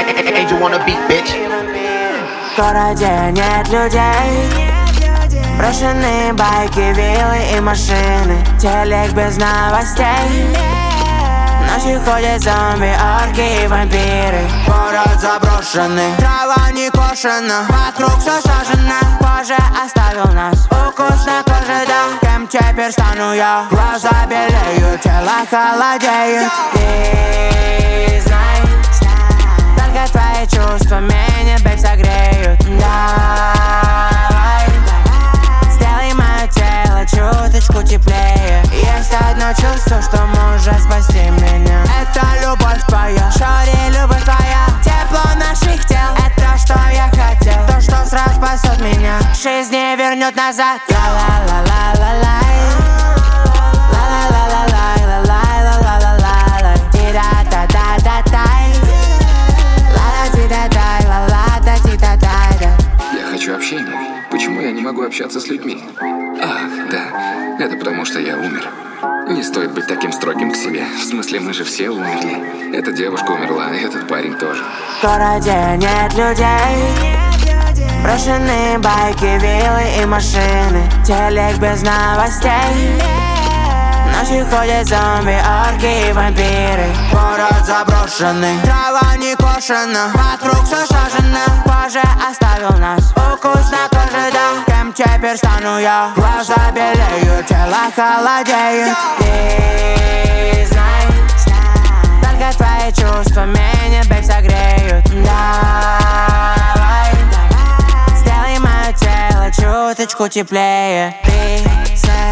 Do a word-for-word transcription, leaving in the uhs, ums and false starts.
Angel wanna beat, bitch. В городе нет людей, брошенные байки, виллы и машины, телек без новостей. Ночью ходят зомби, орки и вампиры. Город заброшенный, трава не кошена, вокруг все сажено. Позже оставил нас укус на коже, да. Кем теперь стану я? Глаза белеют, тело холодеет. И знай, только твои чувства меня, бэйб, согреют. Давай, сделай мое тело чуточку теплее. Есть одно чувство, что может спасти меня. Это любовь твоя, шори, любовь твоя. Тепло наших тел, это что я хотел. То, что сразу спасет меня, жизнь не вернет назад. Ла-ла-ла-ла-ла-лай, ла-ла-ла-ла-лай, ла-лай-ла-ла-ла-лай, ти-да-да-да-да-дай, ла-ла-ти-да-дай, ла-ла-да-ти-да-дай-да. Я хочу общения. Почему я не могу общаться с людьми? Ах, да, это потому что я умер. Не стоит быть таким строгим к себе. В смысле, мы же все умерли. Эта девушка умерла, и этот парень тоже. В городе нет людей, брошенные байки, виллы и машины, телек без новостей. Ночью ходят зомби, орки и вампиры. Город заброшенный, трава не кошена, вокруг все сажено. Позже оставил нас укус на коже, да. Кем теперь стану я? Глаза белеют, тело холодеет. И знай, только твои чувства меня, бэйб, согреют. Давай, сделай мое тело чуточку теплее. Ты